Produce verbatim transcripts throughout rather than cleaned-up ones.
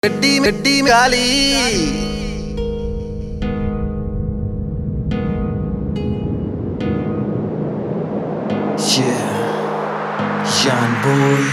गड्डी गड्डी में काली यान बॉय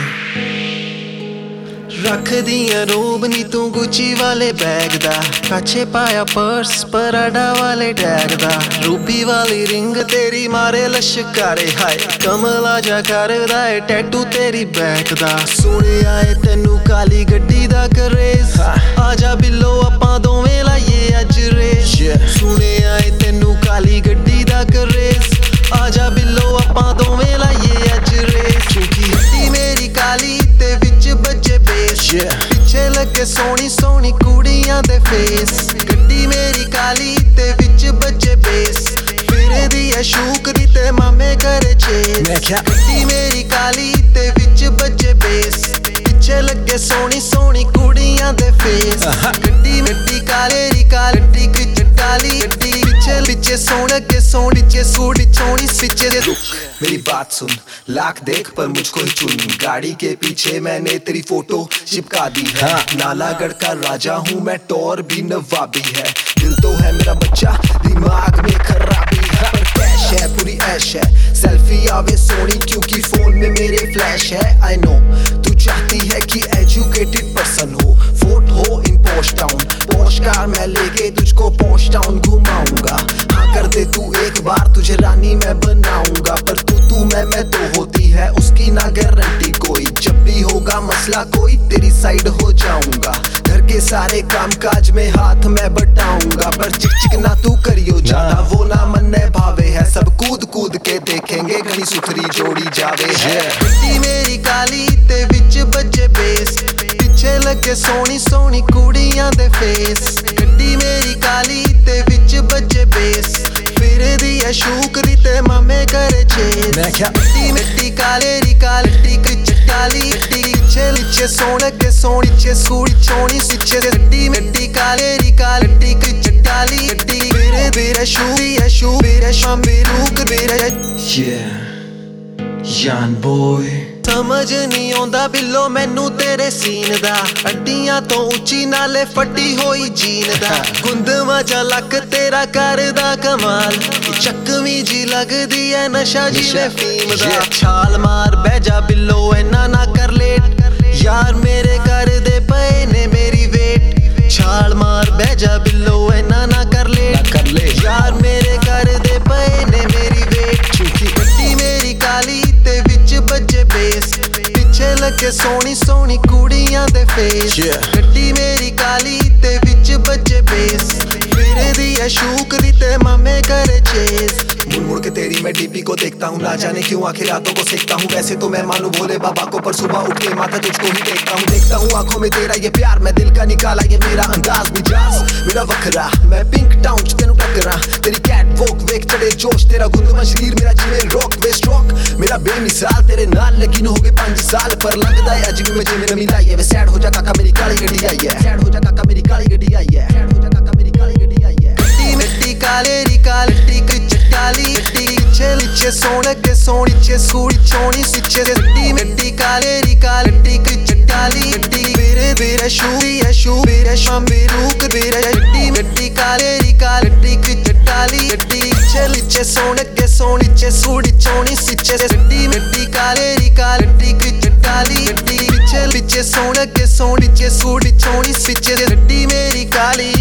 रख दिया रोब नी तू गुची वाले बैग दा काछे पाया पर्स पराडा वाले टैग दा रूबी वाली रिंग तेरी मारे लश्कारे हाय कमला जा करदा है टैटू तेरी बैक दा सोने आए तेनू काली गड्डी दा करेज आजा बिल्लो आपां दोवें लाइए अज रेस सोने आए तेनू काली गड्डी दा करेज आजा बिल्लो आपां दोवें लाइए अज रेस क्योंकि गड्डी मेरी काली ते विच बजे बेस पिछे लगे सोनी सोनी कुड़ियां दे फेस गड्डी मेरी काली ते विच बजे बेस फिरे दी है शूक दी ते मामे करे चेस गड्डी मेरी काली ते विच बजे बेस पिछे लगे सोनी सोनी कुड़ियां दे फेस गड्डी गड्डी काले री काली गड्डी काली गड्डी पिछे पिछे सोने के सोनी चे सूड़ी चोनी पिछे दे मेरी बात सुन लाख देख पर मुझको ही चुन गाड़ी के पीछे मैंने तेरी फोटो चिपका दी है नालागढ़ का राजा हूँ मैं टोर भी नवाबी है दिल तो है मेरा बच्चा दिमाग में खराबी है पर कैश है पूरी ऐश है सेल्फी आवे सोनी क्योंकि फोन में मेरे फ्लैश है आई नो तू चाहती है कि एजुकेटेड पर्सन हो फोर्ट हो इन पोस्ट टाउन पोस्ट कार मैं लेके तुझको पोस्ट टाउन घुमाऊंगा हाँ कर दे तू एक बार तुझे रानी मैं बनाऊंगा पर तू तू मैं मैं तो होती है उसकी ना गारंटी कोई जब भी होगा मसला कोई तेरी साइड हो जाऊंगा घर के सारे काम काज में हाथ मैं बटाऊंगा पर चिक चिक ना तू करियो ज्यादा वो ना मन भावे है सब कूद कूद के देखेंगे घनी सुथरी जोड़ी जावे है गड्डी मेरी काली ते विच बजे बेस पिछे लगे सोनी सोनी कुड़ियां दे फेस गड्डी मेरी काली ते विच बजे बेस फिरे दी है शूक दी ते मामे करे चेस गड्डी मिट्टी काले री काली गड्डी काली गड्डी पिछे लिचे सोने के सोनी चे सूड़ी चोनी सिचे गड्डी मिट्टी काले री काली गड्डी काली गड्डी फिरे फिरे शूरी है शू फिरे शाम बिरूक फिरे यान बॉय समझ नहीं आंदा बिल्लो मैनू तेरे सीन दा अड्डियां तो उची नाले फटी होई जीन दा गुंदवा जा लक तेरा करदा कमाल चकवी जी लगदी है नशा जिवे फीम दा छाल मार बह जा बिल्लो इन्ना ना कर लेट यार मेरे कर दे पए ने मेरी वेट छाल मार बह जा बिल्लो इन्ना ना कर लेट कर ले यार मेरे कर दे पए ने मेरी वेट क्योंकि गड्डी मेरी काली ते विच बजे बेस पिछे लगे सोनी सोनी कुड़ियां दे फेस गड्डी मेरी काली ते विच बजे बेस फिरे दी है शूक दी ते मामे करे चेस मुड़ मुड़ के तेरी मैं डीपी को देखता हूँ ना जाने क्यों आखिर रातों को सेकता हूँ वैसे तो मैं मानू भोले बाबा को पर सुबह उठ के माथा तुझको ही देखता हूँ देखता हूँ आंखों में तेरा ये प्यार मैं दिल का निकाला ये मेरा अंदाज मिजाज मेरा वखरा मैं पिंक टाउन तेनू टकरा तेरी कैट वॉक वेक चढ़े जोश तेरा गुंदमा शरीर मेरा जिवे रॉक वे स्ट्रोक मेरा बेमिसाल तेरे नाल लगी हो गए पांच साल पर लगदा है अज भी मुझे मेरा मिला है वे सैड हो जा काका मेरी काली गड्डी आई है सैड हो जा काका मेरी काली गड्डी आई है सैड हो जा काका मेरी काली गड्डी आई है गड्डी मिट्टी काले री काली गड्डी काली गड्डी पिछे लिचे सोने के सोनी चे सूड़ी चोनी सिचे गड्डी मिट्टी काले री काली गड्डी काली गड्डी फिरे फिरे शूरी है शू फिरे शाम बिरूक फिरे गड्डी मिट्टी काले री काली गड्डी काली गड्डी पिछे लिचे सोने के सोनी चे सूड़ी चोनी सिचे गड्डी मिट्टी काले री काली गड्डी काली गड्डी पिछे लिचे सोने के सोनी चे सूड़ी चोनी सिचे गड्डी मेरी काली